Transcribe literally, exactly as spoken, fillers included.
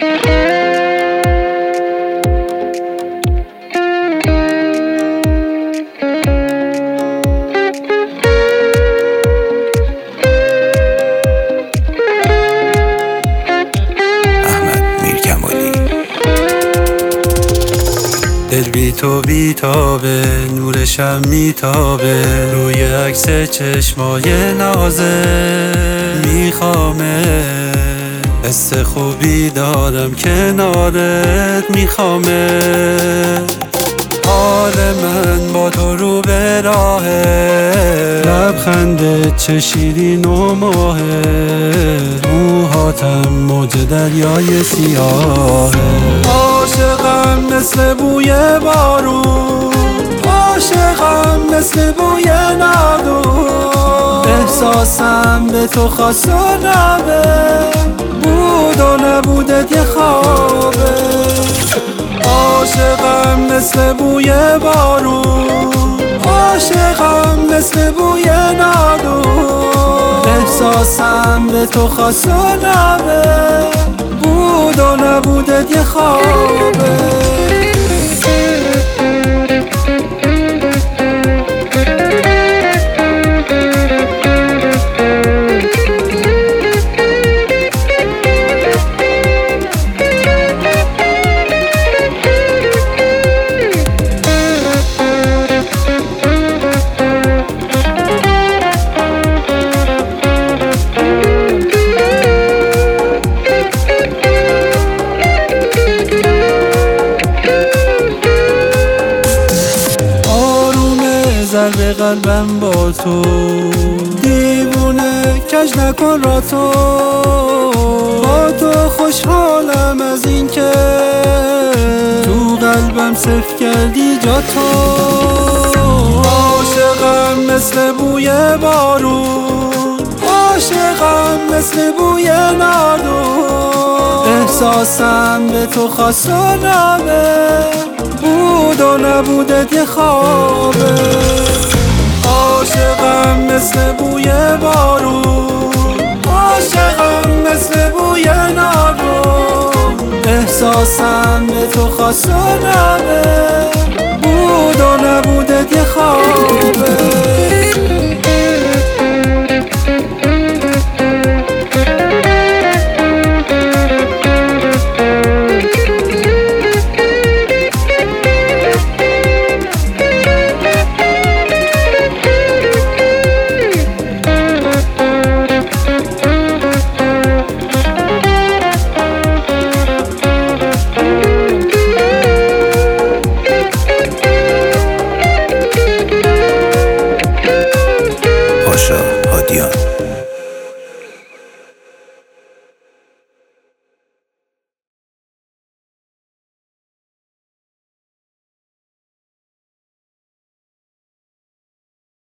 دل بی تو بیتابه، نورشم میتابه روی عکس چشمای نازه میخوامه. حس خوبی دارم کنارت میخوامه. حال من با تو رو به راهه، لبخنده چه شیرین و ماهه. موهاتم موج دریای سیاهه. عاشقم مثل بوی بارون، عاشقم مثل بوی نادون. احساسم به تو خاص و نبه، بود و نبودت یه خوابه. عاشقم مثل بوی بارون، عاشقم مثل بوی نادون. احساسم به تو خاص و نبه، بود و نبودت یه خوابه. ضرب قلبم با تو، دیوونه کج نکن را تو. با تو خوشحالم از این که تو قلبم صرف کردی جا تو. عاشقم مثل بوی بارون، عاشقم مثل بوی نادون. احساسم به تو خاص و نبه، بود و نبودت یه خوابه. عاشقم مثل بوی بارون، عاشقم مثل بوی نارون. احساسم به تو خاص و نبه،